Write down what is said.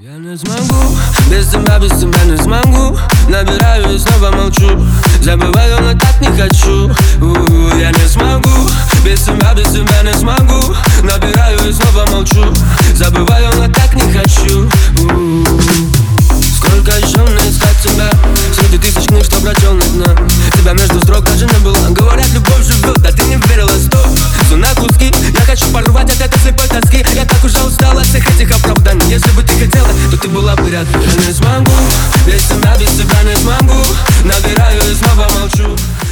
Я не смогу, без тебя не смогу. Набираю и снова молчу. Забываю, но так не хочу. Я не смогу, без тебя не смогу. Набираю и снова молчу. Забываю, но так не хочу. Сколько еще мне искать тебя среди тысяч книг, что прочел на дно. Тебя между строк даже не было. Говорят, любовь живет, а ты не верила, стоп. Все на куски, я хочу порвать от этой слепой тоски. Я так уже устал от всех этих оправданий. Если бы ты хотела, то ты была бы рядом. Я не смогу, без тебя не смогу. Набираю и снова молчу.